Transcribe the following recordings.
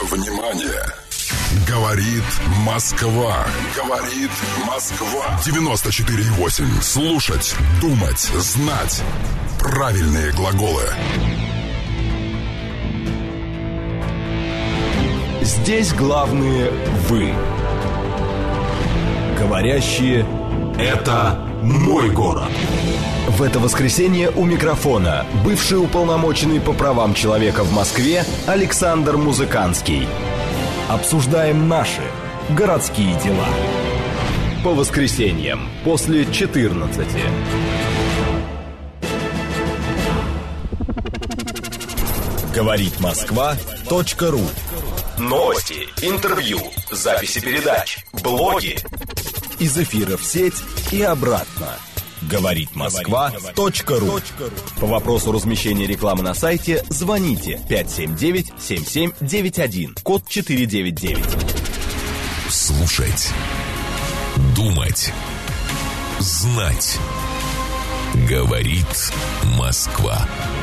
Внимание! Говорит Москва. Говорит Москва. 94,8. Слушать, думать, знать. Правильные глаголы. Здесь главные вы. Говорящие «Это мой город». В это воскресенье у микрофона бывший уполномоченный по правам человека в Москве Александр Музыканский. Обсуждаем наши городские дела. По воскресеньям после 14. Говорит Москва.ру. Новости, интервью, записи передач, блоги. Из эфира в сеть и обратно. Говорит Москва.ру. По вопросу размещения рекламы на сайте звоните 579-7791, код 499. Слушать, думать, знать. Говорит Москва.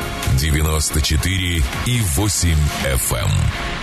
94,8 FM.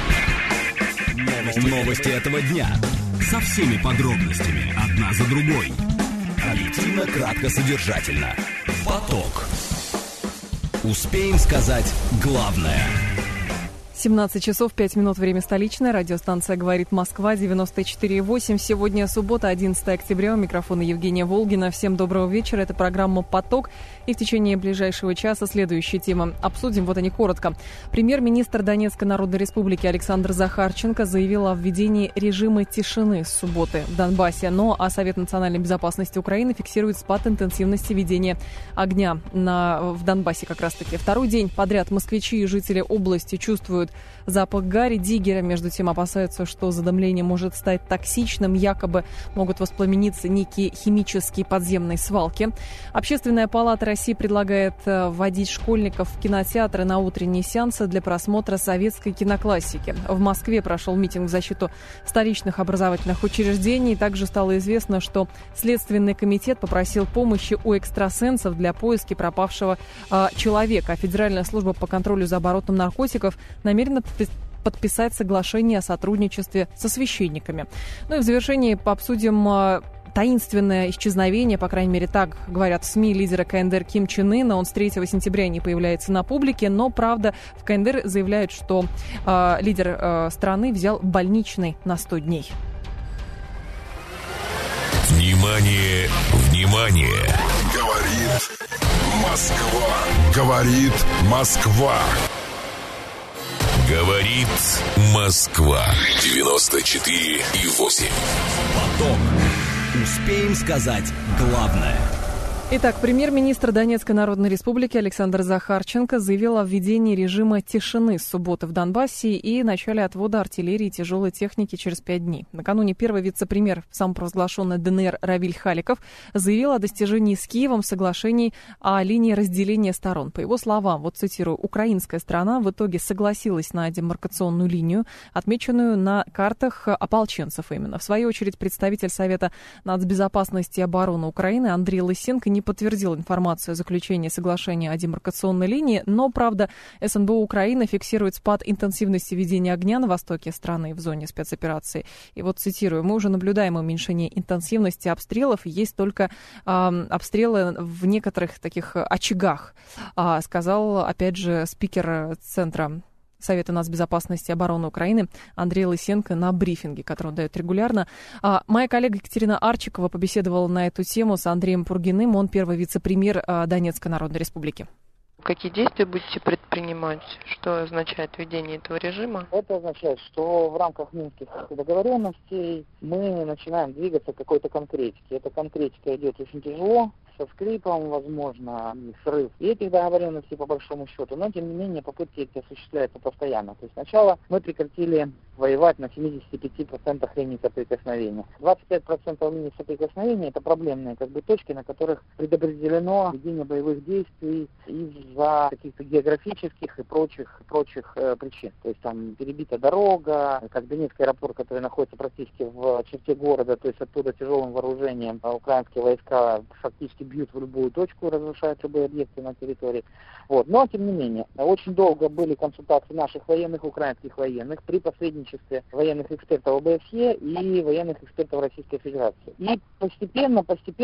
Новости этого дня. Со всеми подробностями, одна за другой. Объективно, кратко, содержательно. Поток. Успеем сказать главное. 17 часов 5 минут, время столичное. Радиостанция «Говорит Москва», 94,8. Сегодня суббота, 11 октября. У микрофона Евгения Волгина. Всем доброго вечера. Это программа «Поток». И в течение ближайшего часа следующие темы. Обсудим, вот они коротко. Премьер-министр Донецкой Народной Республики Александр Захарченко заявил о введении режима тишины с субботы в Донбассе. А Совет национальной безопасности Украины фиксирует спад интенсивности ведения огня в Донбассе как раз-таки. Второй день подряд москвичи и жители области чувствуют запах гари, диггера. Между тем опасаются, что задымление может стать токсичным. Якобы могут воспламениться некие химические подземные свалки. Общественная палата России предлагает вводить школьников в кинотеатры на утренние сеансы для просмотра советской киноклассики. В Москве прошел митинг в защиту столичных образовательных учреждений. Также стало известно, что Следственный комитет попросил помощи у экстрасенсов для поиска пропавшего человека. Федеральная служба по контролю за оборотом наркотиков намерена подписать соглашение о сотрудничестве со священниками. И в завершении обсудим таинственное исчезновение, по крайней мере, так говорят в СМИ, лидера КНДР Ким Чен Ына. Он с 3 сентября не появляется на публике, но, правда, в КНДР заявляют, что лидер страны взял больничный на 100 дней. Внимание, внимание! Говорит Москва. Говорит Москва. Говорит Москва. 94,8. Поток. Успеем сказать главное. Итак, премьер-министр Донецкой Народной Республики Александр Захарченко заявил о введении режима тишины с субботы в Донбассе и начале отвода артиллерии и тяжелой техники через 5 дней. Накануне первый вице-премьер самопровозглашенной ДНР Равиль Халиков заявил о достижении с Киевом соглашений о линии разделения сторон. По его словам, вот цитирую, украинская сторона в итоге согласилась на демаркационную линию, отмеченную на картах ополченцев именно. В свою очередь, представитель Совета нацбезопасности и обороны Украины Андрей Лысенко не подтвердил информацию о заключении соглашения о демаркационной линии, но, правда, СНБО Украины фиксирует спад интенсивности ведения огня на востоке страны в зоне спецоперации. И вот цитирую, мы уже наблюдаем уменьшение интенсивности обстрелов, есть только обстрелы в некоторых таких очагах, сказал, опять же, спикер Центра Совета нацбезопасности и обороны Украины Андрей Лысенко на брифинге, который он дает регулярно. Моя коллега Екатерина Арчикова побеседовала на эту тему с Андреем Пургиным, он первый вице-премьер Донецкой Народной Республики. Какие действия будете предпринимать? Что означает введение этого режима? Это означает, что в рамках минских договоренностей мы начинаем двигаться к какой-то конкретике. Эта конкретика идет очень тяжело, со скрипом, возможно, срыв этих договоренностей по большому счету, но тем не менее попытки эти осуществляются постоянно. То есть сначала мы прекратили воевать на 75% линий соприкосновения. 25% линий соприкосновения — это проблемные точки, на которых предопределено ведение боевых действий из-за каких-то географических и прочих причин. То есть там перебита дорога, как Донецкий аэропорт, который находится практически в черте города, то есть оттуда тяжелым вооружением украинские войска фактически бьют в любую точку, разрушают любые объекты на территории. Но, тем не менее, очень долго были консультации наших военных, украинских военных при посредничестве сотрудничестве военных экспертов ОБСЕ и военных экспертов Российской Федерации. И постепенно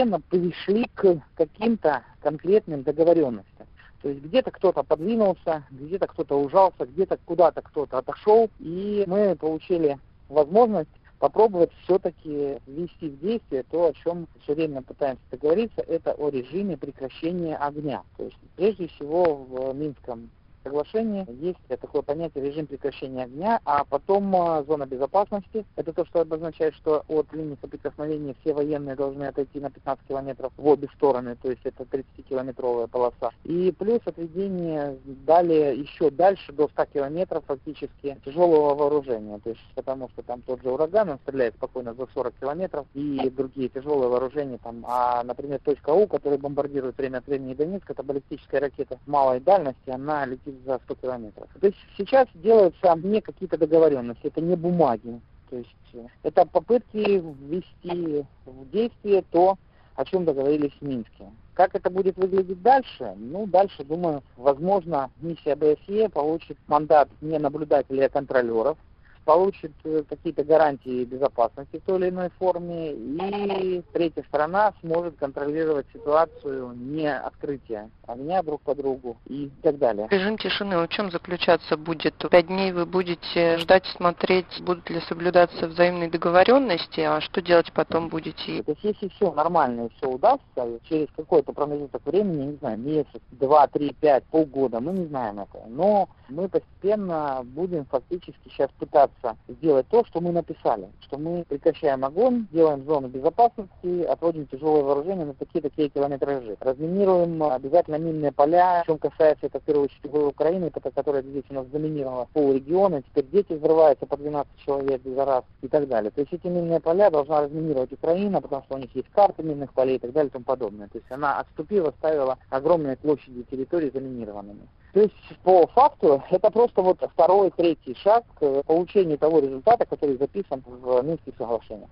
пришли к каким-то конкретным договоренностям. То есть где-то кто-то подвинулся, где-то кто-то ужался, где-то куда-то кто-то отошел, и мы получили возможность попробовать все-таки ввести в действие то, о чем все время пытаемся договориться, это о режиме прекращения огня. То есть прежде всего в Минском соглашении есть такое понятие режим прекращения огня, а потом зона безопасности. Это то, что обозначает, что от линии соприкосновения все военные должны отойти на 15 километров в обе стороны, то есть это 30-километровая полоса. И плюс отведение далее, еще дальше, до 100 километров фактически тяжелого вооружения. То есть потому что там тот же ураган, он стреляет спокойно за 40 километров, и другие тяжелые вооружения там, например, точка У, который бомбардирует время от времени Донецк, это баллистическая ракета малой дальности, она летит за 100 километров. То есть сейчас делаются не какие-то договоренности, это не бумаги. То есть это попытки ввести в действие то, о чем договорились в Минске. Как это будет выглядеть дальше? Дальше, думаю, возможно, миссия ОБСЕ получит мандат не наблюдателей, а контролеров, получит какие-то гарантии безопасности в той или иной форме, и третья сторона сможет контролировать ситуацию не открытия огня друг по другу и так далее. Режим тишины в чем заключаться будет? 5 дней вы будете ждать, смотреть, будут ли соблюдаться взаимные договоренности, а что делать потом будете? То есть если все нормально и все удастся, через какой-то промежуток времени, не знаю, месяц, 2, 3, 5, полгода, мы не знаем этого, но мы постепенно будем фактически сейчас пытаться сделать то, что мы написали, что мы прекращаем огонь, делаем зону безопасности, отводим тяжелое вооружение на такие километражи. Разминируем обязательно минные поля, в чем касается это в первую очередь Украины, которая здесь у нас заминировала полрегиона, теперь дети взрываются по 12 человек за раз и так далее. То есть эти минные поля должна разминировать Украина, потому что у них есть карты минных полей и так далее и тому подобное. То есть она отступила, оставила огромные площади территорий заминированными. То есть по факту это просто второй, третий шаг к получению того результата, который записан в Минских соглашениях.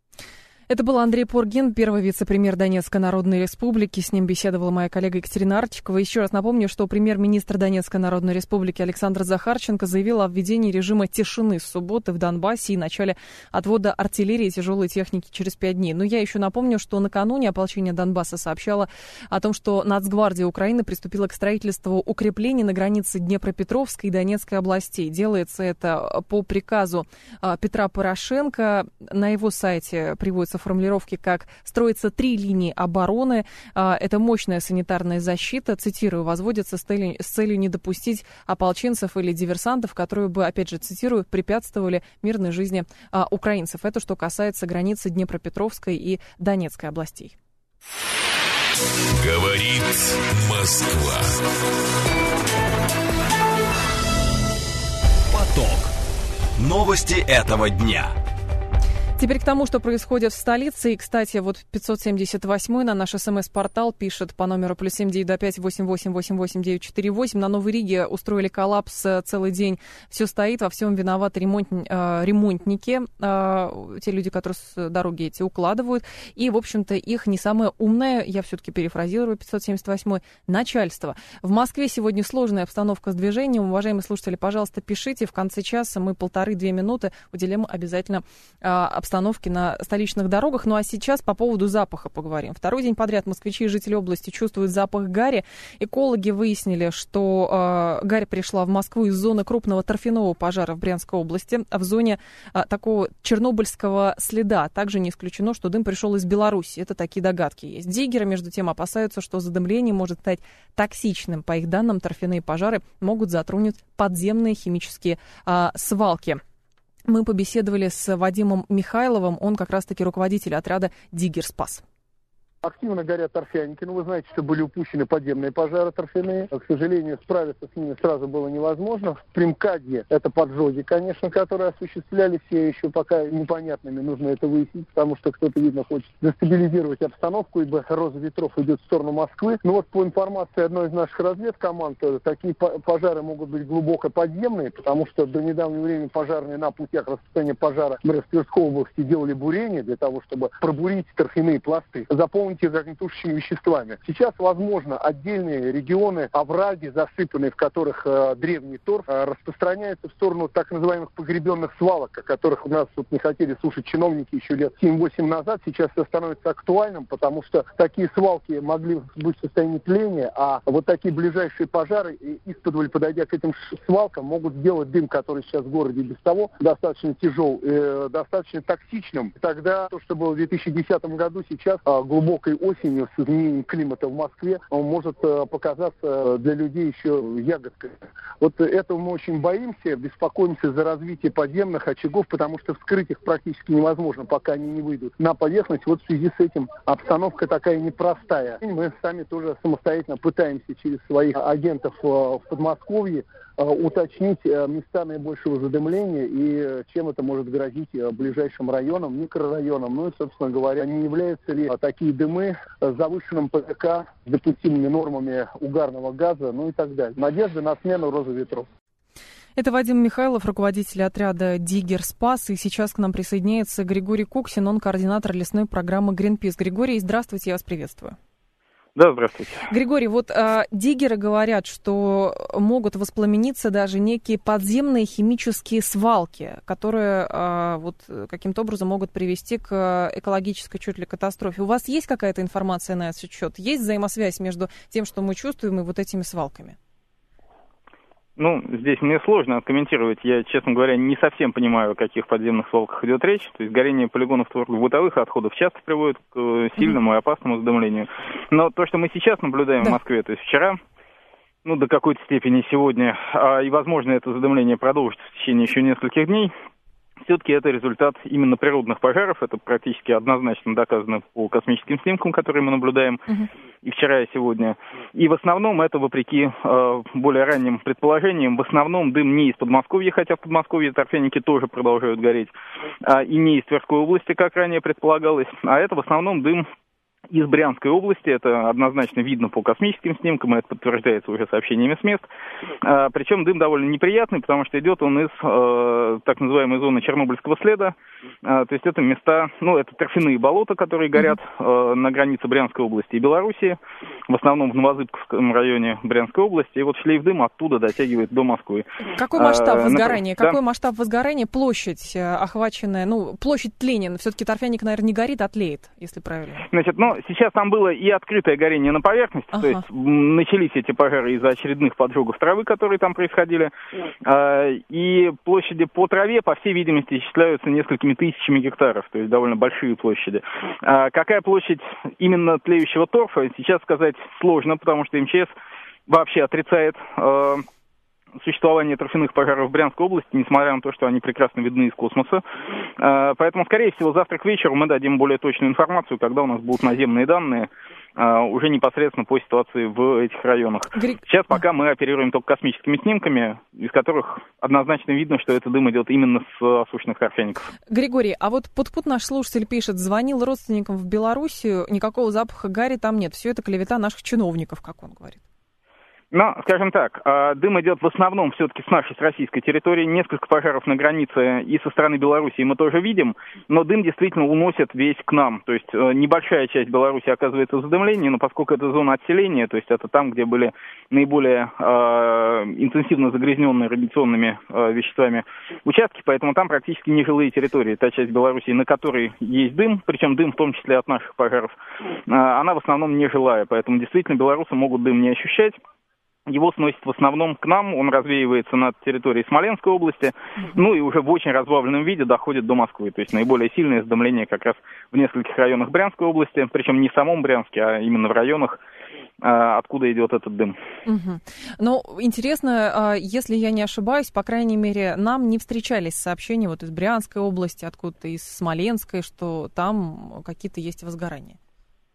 Это был Андрей Пургин, первый вице-премьер Донецкой Народной Республики. С ним беседовала моя коллега Екатерина Арчикова. Еще раз напомню, что премьер-министр Донецкой Народной Республики Александр Захарченко заявил о введении режима тишины с субботы в Донбассе и начале отвода артиллерии и тяжелой техники через 5 дней. Но я еще напомню, что накануне ополчение Донбасса сообщало о том, что Нацгвардия Украины приступила к строительству укреплений на границе Днепропетровской и Донецкой областей. Делается это по приказу Петра Порошенко. На его сайте приводится формулировки, как строится 3 линии обороны. Это мощная санитарная защита, цитирую, возводится с целью не допустить ополченцев или диверсантов, которые бы, опять же, цитирую, препятствовали мирной жизни украинцев. Это что касается границы Днепропетровской и Донецкой областей. Говорит Москва. Поток. Новости этого дня. Теперь к тому, что происходит в столице. И, кстати, 578-й на наш СМС-портал пишет по номеру +7 925 8888 948. На Новой Риге устроили коллапс целый день. Все стоит, во всем виноваты ремонтники, те люди, которые с дороги эти укладывают. И, в общем-то, их не самое умное, я все-таки перефразирую 578-й, начальство. В Москве сегодня сложная обстановка с движением. Уважаемые слушатели, пожалуйста, пишите. В конце часа мы 1,5-2 минуты уделим обязательно обстановки на столичных дорогах. Ну а сейчас по поводу запаха поговорим. Второй день подряд москвичи и жители области чувствуют запах гари. Экологи выяснили, что гарь пришла в Москву из зоны крупного торфяного пожара в Брянской области, в зоне такого чернобыльского следа. Также не исключено, что дым пришел из Беларуси. Это такие догадки есть. Диггеры, между тем, опасаются, что задымление может стать токсичным. По их данным, торфяные пожары могут затронуть подземные химические свалки. Мы побеседовали с Вадимом Михайловым, он как раз-таки руководитель отряда «Диггер-Спас». Активно горят торфяники, вы знаете, что были упущены подземные пожары торфяные. К сожалению, справиться с ними сразу было невозможно. В Примкаде это поджоги, конечно, которые осуществляли все еще пока непонятными. Нужно это выяснить, потому что кто-то, видно, хочет дестабилизировать обстановку, ибо роза ветров идет в сторону Москвы. Но по информации одной из наших разведкоманд, такие пожары могут быть глубоко подземные, потому что до недавнего времени пожарные на путях распространения пожара в Тверской области делали бурение для того, чтобы пробурить торфяные пласты, заполнить какими-то огнетушащими веществами. Сейчас, возможно, отдельные регионы, овраги, засыпанные, в которых древний торф, распространяются в сторону так называемых погребенных свалок, о которых у нас тут не хотели слушать чиновники еще лет 7-8 назад. Сейчас это становится актуальным, потому что такие свалки могли быть в состоянии тления, а вот такие ближайшие пожары, исподволь подойдя к этим свалкам, могут сделать дым, который сейчас в городе без того достаточно тяжел, достаточно токсичным. Тогда то, что было в 2010 году, сейчас глубокой осенью с изменением климата в Москве, он может показаться для людей еще ягодкой. Вот этого мы очень боимся, беспокоимся за развитие подземных очагов, потому что вскрыть их практически невозможно, пока они не выйдут на поверхность. Вот в связи с этим обстановка такая непростая. Мы сами тоже самостоятельно пытаемся через своих агентов в Подмосковье уточнить места наибольшего задымления и чем это может грозить ближайшим районам, микрорайонам. Ну и, собственно говоря, не являются ли такие дымы завышенным ПК, допустимыми нормами угарного газа, ну и так далее. Надежда на смену розы ветров. Это Вадим Михайлов, руководитель отряда «Диггер Спас». И сейчас к нам присоединяется Григорий Куксин, он координатор лесной программы Greenpeace. Григорий, здравствуйте, я вас приветствую. Да, здравствуйте. Григорий, вот диггеры говорят, что могут воспламениться даже некие подземные химические свалки, которые вот каким-то образом могут привести к экологической чуть ли катастрофе. У вас есть какая-то информация на этот счет? Есть взаимосвязь между тем, что мы чувствуем, и вот этими свалками? Ну, здесь мне сложно откомментировать. Я, честно говоря, не совсем понимаю, о каких подземных свалках идет речь. То есть горение полигонов бытовых отходов часто приводит к сильному и опасному задымлению. Но то, что мы сейчас наблюдаем в Москве, то есть вчера, ну, до какой-то степени сегодня, и, возможно, это задымление продолжится в течение еще нескольких дней, все-таки это результат именно природных пожаров. Это практически однозначно доказано по космическим снимкам, которые мы наблюдаем и вчера, и сегодня. И в основном это, вопреки более ранним предположениям, в основном дым не из Подмосковья, хотя в Подмосковье торфяники тоже продолжают гореть, и не из Тверской области, как ранее предполагалось, а это в основном дым из Брянской области. Это однозначно видно по космическим снимкам, и это подтверждается уже сообщениями с мест. Причем дым довольно неприятный, потому что идет он из так называемой зоны Чернобыльского следа. То есть это места, ну, это торфяные болота, которые горят на границе Брянской области и Белоруссии, в основном в Новозыбковском районе Брянской области. И вот шлейф дыма оттуда дотягивает до Москвы. Какой масштаб возгорания? Какой масштаб возгорания? Площадь охваченная, ну, площадь тления. Все-таки торфяник, наверное, не горит, а тлеет, если правильно. Значит, ну, сейчас там было и открытое горение на поверхности, то есть начались эти пожары из-за очередных поджогов травы, которые там происходили, и площади по траве, по всей видимости, исчисляются несколькими тысячами гектаров, то есть довольно большие площади. Какая площадь именно тлеющего торфа, сейчас сказать сложно, потому что МЧС вообще отрицает существование торфяных пожаров в Брянской области, несмотря на то, что они прекрасно видны из космоса. Поэтому, скорее всего, завтра к вечеру мы дадим более точную информацию, когда у нас будут наземные данные уже непосредственно по ситуации в этих районах. Сейчас пока мы оперируем только космическими снимками, из которых однозначно видно, что этот дым идет именно с осушенных торфяников. Григорий, а вот Пут-Пут наш слушатель пишет, звонил родственникам в Белоруссию, никакого запаха гари там нет. Все это клевета наших чиновников, как он говорит. Но, скажем так, дым идет в основном все-таки с нашей, с российской территории. Несколько пожаров на границе и со стороны Белоруссии мы тоже видим, но дым действительно уносит весь к нам. То есть небольшая часть Беларуси оказывается в задымлении, но поскольку это зона отселения, то есть это там, где были наиболее интенсивно загрязненные радиационными веществами участки, поэтому там практически нежилые территории. Та часть Беларуси, на которой есть дым, причем дым в том числе от наших пожаров, она в основном нежилая, поэтому действительно белорусы могут дым не ощущать. Его сносит в основном к нам, он развеивается над территорией Смоленской области, ну и уже в очень разбавленном виде доходит до Москвы. То есть наиболее сильное задымление как раз в нескольких районах Брянской области, причем не в самом Брянске, а именно в районах, откуда идет этот дым. Ну, интересно, если я не ошибаюсь, по крайней мере, нам не встречались сообщения вот из Брянской области, откуда-то из Смоленской, что там какие-то есть возгорания.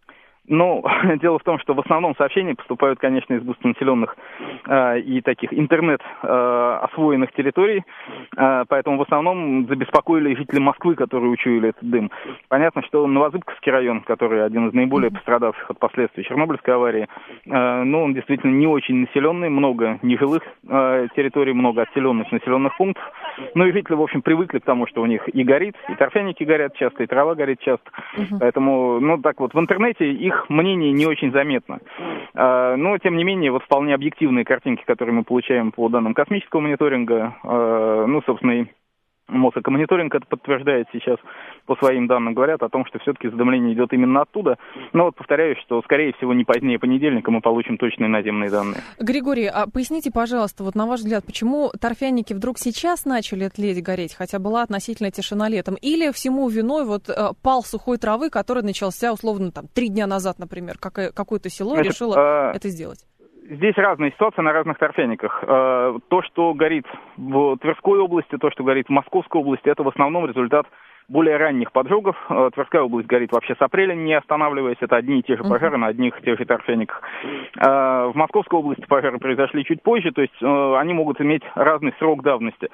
Ну, дело в том, что в основном сообщения поступают, конечно, из густонаселенных и таких интернет-освоенных территорий, поэтому в основном забеспокоили жители Москвы, которые учуяли этот дым. Понятно, что Новозыбковский район, который один из наиболее пострадавших от последствий Чернобыльской аварии, ну, он действительно не очень населенный, много нежилых территорий, много отселенных населенных пунктов. Ну и жители, в общем, привыкли к тому, что у них и горит, и торфяники горят часто, и трава горит часто. Поэтому, ну, так вот, в интернете их мнение не очень заметно. Но, тем не менее, вот вполне объективные картинки, которые мы получаем по данным космического мониторинга, ну, собственно, и Мосэкомониторинг это подтверждает сейчас по своим данным, говорят о том, что все-таки задымление идет именно оттуда. Но вот повторяюсь, что, скорее всего, не позднее понедельника мы получим точные наземные данные. Григорий, а поясните, пожалуйста, вот на ваш взгляд, почему торфяники вдруг сейчас начали тлеть, гореть, хотя была относительная тишина летом? Или всему виной вот пал сухой травы, который начался, условно, там, 3 дня назад, например, какое-то село решило это сделать? Здесь разные ситуации на разных торфяниках. То, что горит в Тверской области, то, что горит в Московской области, это в основном результат более ранних поджогов. Тверская область горит вообще с апреля, не останавливаясь. Это одни и те же пожары на одних и тех же торфяниках. В Московской области пожары произошли чуть позже, то есть они могут иметь разный срок давности.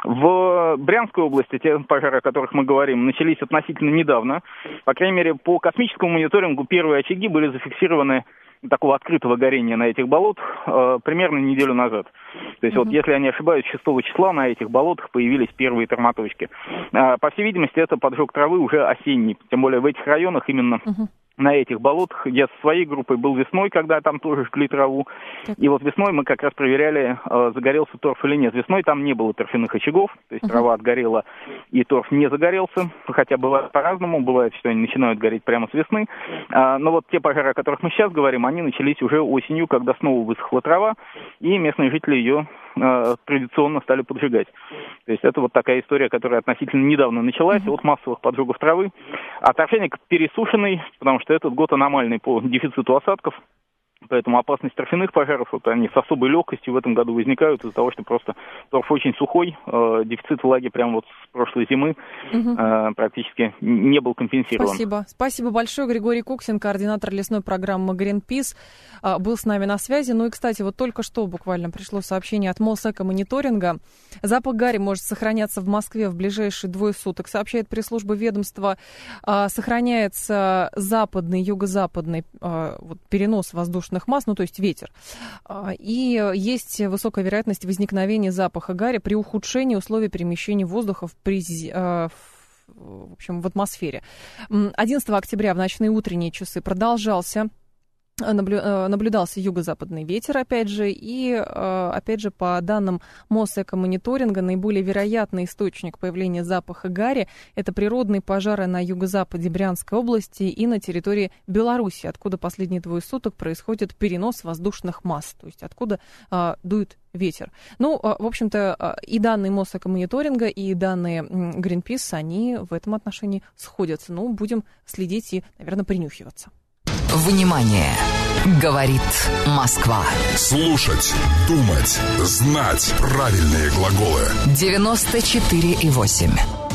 В Брянской области те пожары, о которых мы говорим, начались относительно недавно. По крайней мере, по космическому мониторингу первые очаги были зафиксированы такого открытого горения на этих болотах примерно неделю назад. То есть вот, если я не ошибаюсь, 6 числа на этих болотах появились первые термоточки. По всей видимости, это поджог травы уже осенний, тем более в этих районах именно на этих болотах. Я со своей группой был весной, когда там тоже жгли траву. И вот весной мы как раз проверяли, загорелся торф или нет. Весной там не было торфяных очагов, то есть трава отгорела и торф не загорелся. Хотя бывает по-разному, бывает, что они начинают гореть прямо с весны. Но вот те пожары, о которых мы сейчас говорим, они начались уже осенью, когда снова высохла трава, и местные жители ее традиционно стали поджигать. То есть это вот такая история, которая относительно недавно началась от массовых поджогов травы. А торфяник пересушенный, потому что этот год аномальный по дефициту осадков. Поэтому опасность торфяных пожаров, вот они с особой легкостью в этом году возникают из-за того, что просто торф очень сухой, дефицит влаги прямо вот с прошлой зимы практически не был компенсирован. Спасибо большое. Григорий Куксин, координатор лесной программы Greenpeace, был с нами на связи. Ну и, кстати, вот только что буквально пришло сообщение от Мосэкомониторинга. Запах гари может сохраняться в Москве в ближайшие 2 суток. Сообщает пресс-служба ведомства, сохраняется западный, юго-западный вот, перенос воздушных масс, ну то есть ветер. И есть высокая вероятность возникновения запаха гари при ухудшении условий перемещения воздуха в атмосфере. 11 октября в ночные и утренние часы наблюдался юго-западный ветер, опять же, и, опять же, по данным Мосэкомониторинга, наиболее вероятный источник появления запаха гари – это природные пожары на юго-западе Брянской области и на территории Беларуси, откуда последние 2 суток происходит перенос воздушных масс, то есть откуда дует ветер. Ну, в общем-то, и данные Мосэкомониторинга, и данные Greenpeace, они в этом отношении сходятся. Ну, будем следить и, наверное, принюхиваться. Внимание! Говорит Москва. Слушать, думать, знать правильные глаголы. 94,8.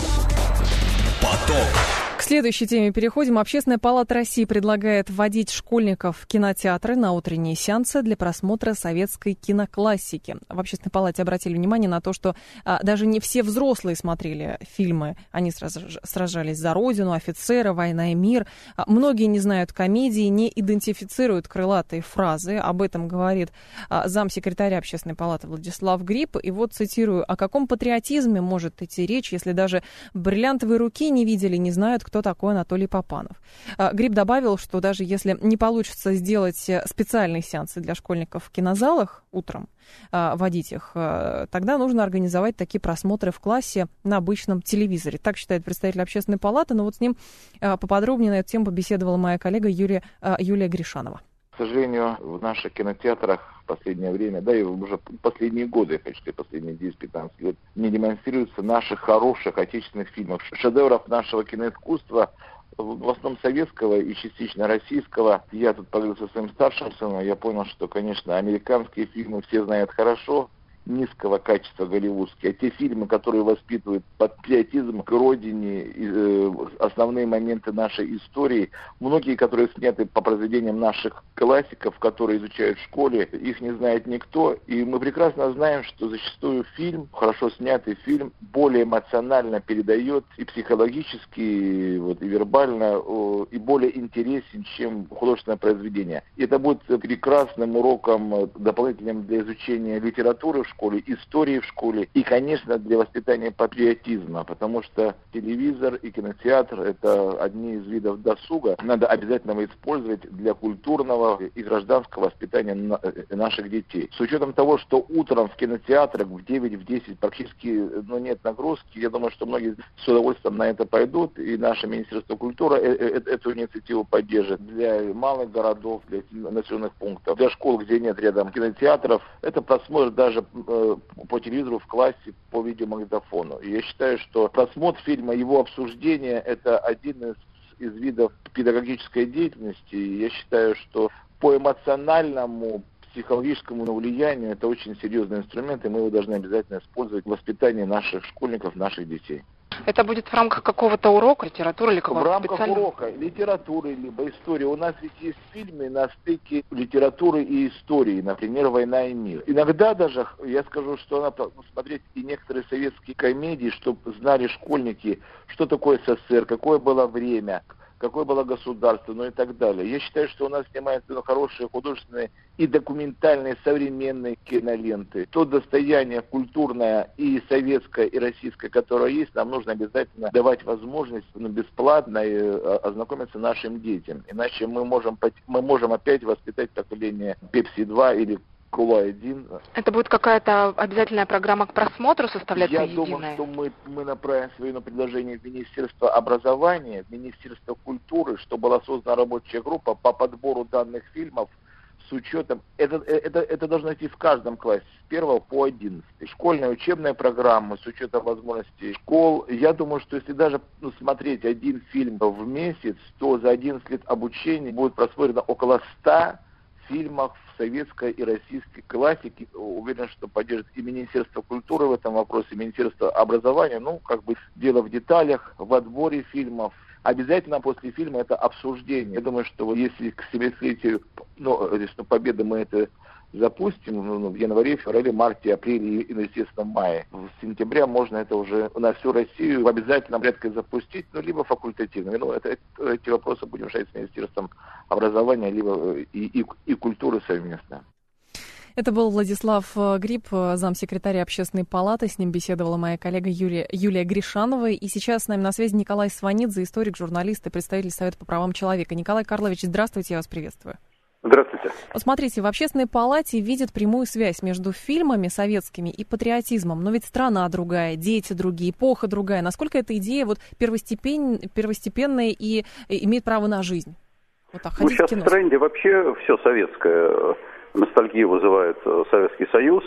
Поток. К следующей теме переходим. Общественная палата России предлагает вводить школьников в кинотеатры на утренние сеансы для просмотра советской киноклассики. В Общественной палате обратили внимание на то, что даже не все взрослые смотрели фильмы. Они сражались за Родину, офицеры, война и мир. Многие не знают комедии, не идентифицируют крылатые фразы. Об этом говорит замсекретаря Общественной палаты Владислав Гриб. И вот цитирую: «О каком патриотизме может идти речь, если даже бриллиантовые руки не видели, не знают, кто такой Анатолий Попанов». Гриб добавил, что даже если не получится сделать специальные сеансы для школьников в кинозалах утром, водить их, тогда нужно организовать такие просмотры в классе на обычном телевизоре. Так считает представитель Общественной палаты, но вот с ним поподробнее на эту тему побеседовала моя коллега Юлия Гришанова. К сожалению, в наших кинотеатрах в последнее время, да и уже последние годы, почти последние 10-15 лет, не демонстрируются наших хороших отечественных фильмов, шедевров нашего киноискусства, в основном советского и частично российского. Я тут поговорил со своим старшим сыном, я понял, что, конечно, американские фильмы все знают хорошо, низкого качества голливудские, а те фильмы, которые воспитывают патриотизм к родине, основные моменты нашей истории, многие, которые сняты по произведениям наших классиков, которые изучают в школе, их не знает никто, и мы прекрасно знаем, что зачастую фильм, хорошо снятый фильм, более эмоционально передает и психологически, и вербально, и более интересен, чем художественное произведение. И это будет прекрасным уроком дополнительным для изучения литературы в школе, истории в школе и, конечно, для воспитания патриотизма, потому что телевизор и кинотеатр – это одни из видов досуга. Надо обязательно его использовать для культурного и гражданского воспитания наших детей. С учетом того, что утром в кинотеатрах в 9-10 практически нет нагрузки, я думаю, что многие с удовольствием на это пойдут, и наше Министерство культуры эту инициативу поддержит. Для малых городов, для населенных пунктов, для школ, где нет рядом кинотеатров, это просмотр даже по телевизору в классе по видеомагнитофону. И я считаю, что просмотр фильма, его обсуждение – это один из видов педагогической деятельности. И я считаю, что по эмоциональному, психологическому влиянию это очень серьезный инструмент, и мы его должны обязательно использовать в воспитании наших школьников, наших детей. Это будет в рамках какого-то урока литературы или какого-то В рамках специального урока литературы либо истории. У нас ведь есть фильмы на стыке литературы и истории, например, «Война и мир». Иногда даже, я скажу, что надо смотреть и некоторые советские комедии, чтобы знали школьники, что такое СССР, какое было время, какое было государство, и так далее. Я считаю, что у нас снимаются хорошие художественные и документальные современные киноленты. То достояние культурное и советское, и российское, которое есть, нам нужно обязательно давать возможность бесплатно ознакомиться нашим детям. Иначе мы можем опять воспитать поколение Пепси-2 или Кола-1. Это будет какая-то обязательная программа к просмотру составляться единая? Я думаю, что мы направим свое предложение в Министерство образования, в Министерство культуры, что была создана рабочая группа по подбору данных фильмов с учетом... Это должно идти в каждом классе, с 1 по 11. Школьная учебная программа с учетом возможностей школ. Я думаю, что если даже смотреть один фильм в месяц, то за 11 лет обучения будет просмотрено около 100 фильмах в советской и российской классике. Уверен, что поддержит и Министерство культуры в этом вопросе, и Министерство образования. Дело в деталях, в отборе фильмов. Обязательно после фильма это обсуждение. Я думаю, что если к 70-летию Победы мы это запустим в январе, феврале, марте, апреле и, естественно, в мае. В сентябре можно это уже на всю Россию в обязательном порядке запустить, либо факультативно. Эти вопросы будем решать с Министерством образования, либо и культуры совместно. Это был Владислав Гриб, замсекретаря Общественной палаты. С ним беседовала моя коллега Юлия Гришанова. И сейчас с нами на связи Николай Сванидзе, историк, журналист и представитель Совета по правам человека. Николай Карлович, здравствуйте, я вас приветствую. Здравствуйте. Вот смотрите, в Общественной палате видят прямую связь между фильмами советскими и патриотизмом. Но ведь страна другая, дети другие, эпоха другая. Насколько эта идея первостепенная и имеет право на жизнь? Вот так, сейчас в тренде вообще все советское. Ностальгию вызывает Советский Союз.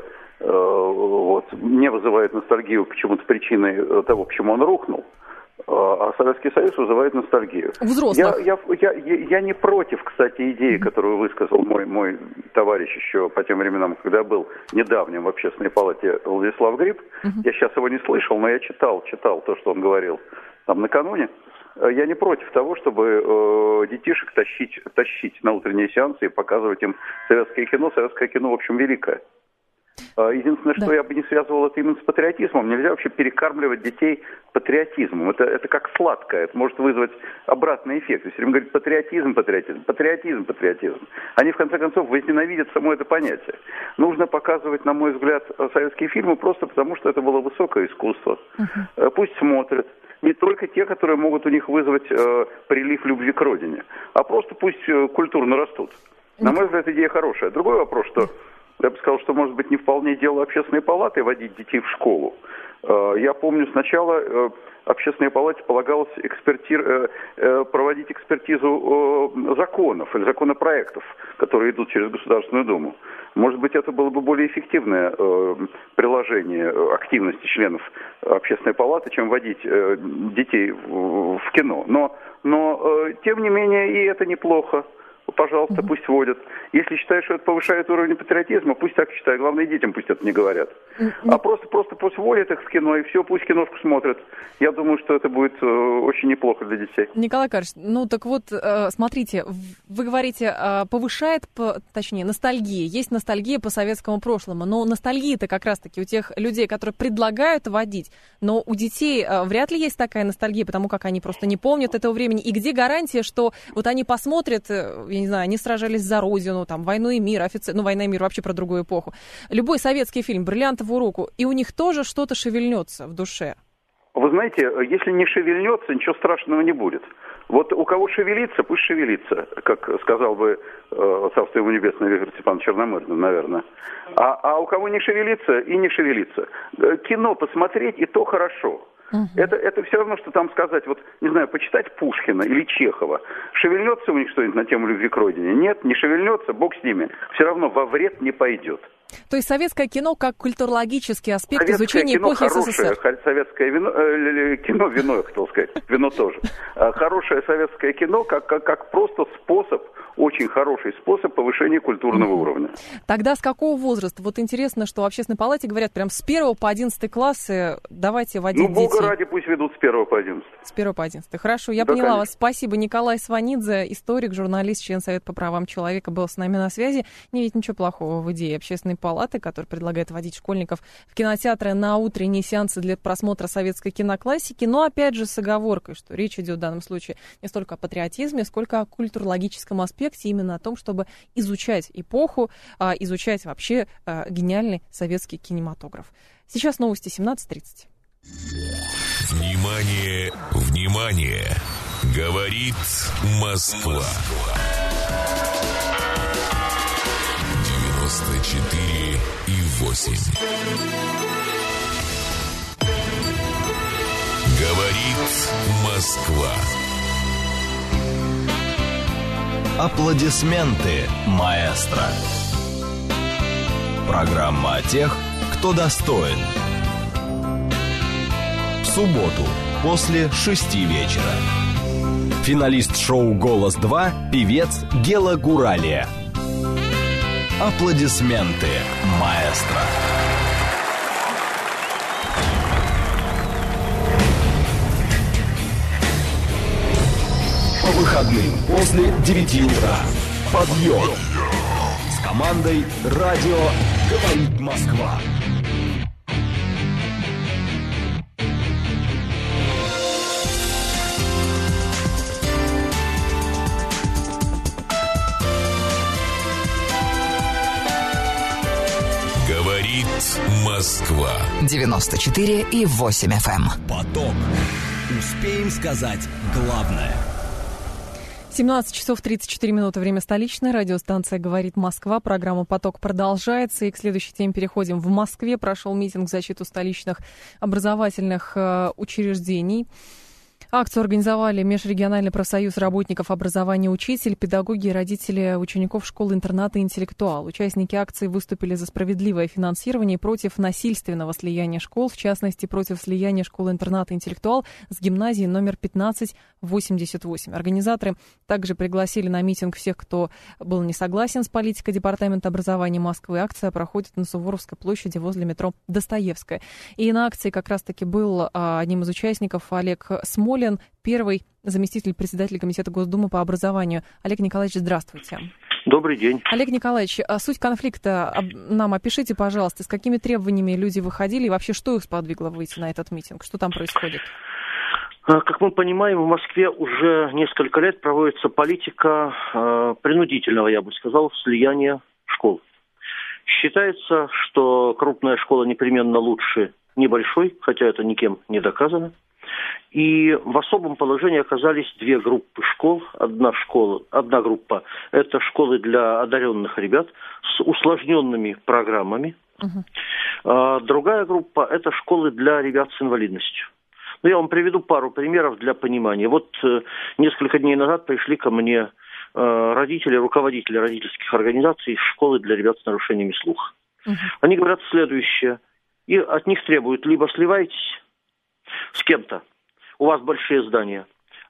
Мне вызывает ностальгию почему-то причиной того, почему он рухнул. А Советский Союз вызывает ностальгию. Я не против, кстати, идеи, которую высказал мой товарищ еще по тем временам, когда был недавним в Общественной палате Владислав Гриб. Я сейчас его не слышал, но я читал то, что он говорил там накануне. Я не против того, чтобы детишек тащить на утренние сеансы и показывать им советское кино. Советское кино, в общем, великое. Единственное, что я бы не связывал это именно с патриотизмом. Нельзя вообще перекармливать детей патриотизмом. Это как сладкое. Это может вызвать обратный эффект. Если им говорить патриотизм. Они, в конце концов, возненавидят само это понятие. Нужно показывать, на мой взгляд, советские фильмы просто потому, что это было высокое искусство. Пусть смотрят. Не только те, которые могут у них вызвать прилив любви к родине, а просто пусть культурно растут. На мой взгляд, идея хорошая. Другой вопрос, что я бы сказал, что, может быть, не вполне дело Общественной палаты водить детей в школу. Я помню, сначала Общественной палате полагалось проводить экспертизу законов или законопроектов, которые идут через Государственную Думу. Может быть, это было бы более эффективное приложение активности членов Общественной палаты, чем водить детей в кино. Но тем не менее, и это неплохо. пожалуйста, пусть водят. Если считают, что это повышает уровень патриотизма, пусть так считают. Главное, детям пусть это не говорят. А просто пусть водят их в кино, и все, пусть киношку смотрят. Я думаю, что это будет очень неплохо для детей. Николай Карпович, ну так вот, смотрите, вы говорите, повышает, точнее, ностальгия. Есть ностальгия по советскому прошлому, но ностальгия-то как раз-таки у тех людей, которые предлагают водить, но у детей вряд ли есть такая ностальгия, потому как они просто не помнят этого времени. И где гарантия, что вот они посмотрят, я не знаю, они сражались за Родину, там, «Войну и мир», «Война и мир» вообще про другую эпоху. Любой советский фильм, «Бриллиантовую руку», и у них тоже что-то шевельнется в душе. Вы знаете, если не шевельнется, ничего страшного не будет. Вот у кого шевелится, пусть шевелится, как сказал бы царство ему небесное Виктор Степанович Черномырдин, наверное. А у кого не шевелится и не шевелится. Кино посмотреть, и то хорошо. Это все равно, что там сказать, вот, не знаю, почитать Пушкина или Чехова. Шевельнется у них что-нибудь на тему любви к родине? Нет, не шевельнется, бог с ними. Все равно во вред не пойдет. То есть советское кино как культурологический аспект изучения эпохи СССР. Советское кино, вино, я хотел сказать, вино тоже. Хорошее советское кино как просто способ, очень хороший способ повышения культурного уровня. Тогда с какого возраста? Вот интересно, что в Общественной палате говорят, прям с 1 по 11 классы давайте водить детей. Бога ради, пусть ведут с 1 по 11. С 1 по 11. Хорошо, я поняла конечно. Вас. Спасибо. Николай Сванидзе, историк, журналист, член Совета по правам человека, был с нами на связи. Не видит ничего плохого в идее Общественной палаты, которая предлагает водить школьников в кинотеатры на утренние сеансы для просмотра советской киноклассики, но опять же с оговоркой, что речь идет в данном случае не столько о патриотизме, сколько о культурологическом аспекте, именно о том, чтобы изучать эпоху, изучать вообще гениальный советский кинематограф. Сейчас новости 17:30. Внимание, внимание! Говорит Москва. 94,8. Говорит Москва. Аплодисменты, маэстро. Программа о тех, кто достоин. В субботу после 6 вечера. Финалист шоу «Голос-2» певец Гела Гуралия. Аплодисменты, маэстро. По выходным после 9 утра. Подъем. С командой «Радио Говорит Москва». Говорит Москва. 94,8 FM. Поток. Успеем сказать главное. 17 часов 34 минуты, время столичное. Радиостанция «Говорит Москва». Программа «Поток» продолжается. И к следующей теме переходим. В Москве прошел митинг в защиту столичных образовательных учреждений. Акцию организовали Межрегиональный профсоюз работников образования «Учитель», педагоги и родители учеников школы-интерната «Интеллектуал». Участники акции выступили за справедливое финансирование и против насильственного слияния школ, в частности, против слияния школы-интерната «Интеллектуал» с гимназией номер 1588. Организаторы также пригласили на митинг всех, кто был не согласен с политикой Департамента образования Москвы. Акция проходит на Суворовской площади возле метро Достоевская. И на акции как раз-таки был одним из участников Олег Смолин, первый заместитель председателя Комитета Госдумы по образованию. Олег Николаевич, здравствуйте. Добрый день. Олег Николаевич, суть конфликта нам опишите, пожалуйста, с какими требованиями люди выходили и вообще что их сподвигло выйти на этот митинг? Что там происходит? Как мы понимаем, в Москве уже несколько лет проводится политика принудительного, я бы сказал, слияния школ. Считается, что крупная школа непременно лучше небольшой, хотя это никем не доказано. И в особом положении оказались две группы школ. Одна группа – это школы для одаренных ребят с усложненными программами. Другая группа – это школы для ребят с инвалидностью. Ну, я вам приведу пару примеров для понимания. Вот несколько дней назад пришли ко мне руководители родительских организаций из школы для ребят с нарушениями слуха. Они говорят следующее. И от них требуют: либо сливайтесь с кем-то, у вас большие здания,